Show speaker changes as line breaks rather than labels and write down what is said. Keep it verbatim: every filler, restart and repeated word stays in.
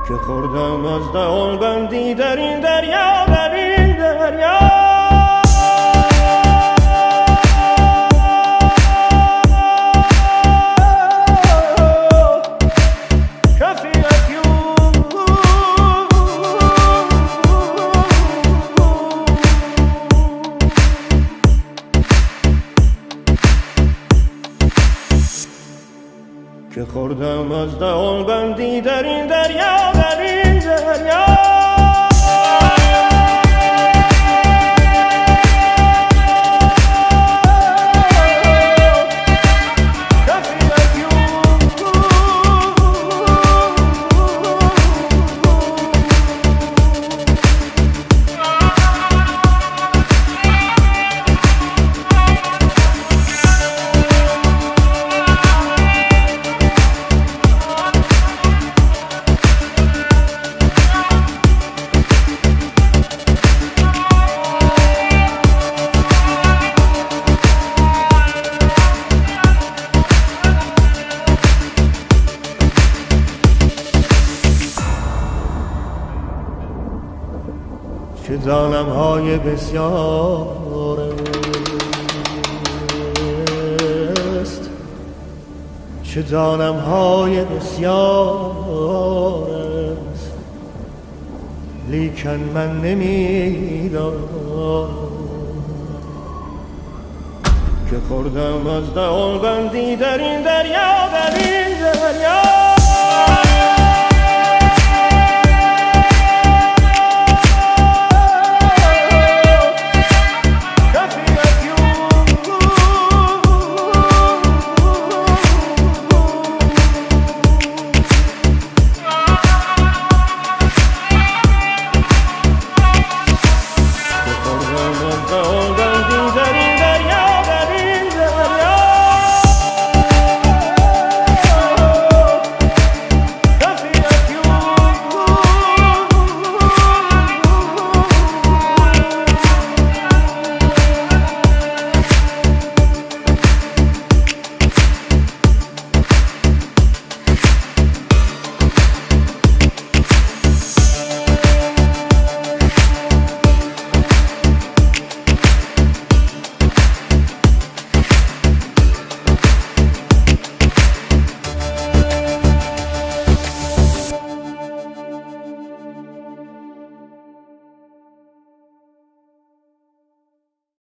که خوردم از دهان بندی در این دریا، در این دریا. که خوردم از دهان بندی در این دریا، در این دریا. چه ظالم های بسیار است، چه ظالم های بسیار است، لیکن من نمیدانم که خوردم از دهان بندی در این دریا، در این دریا.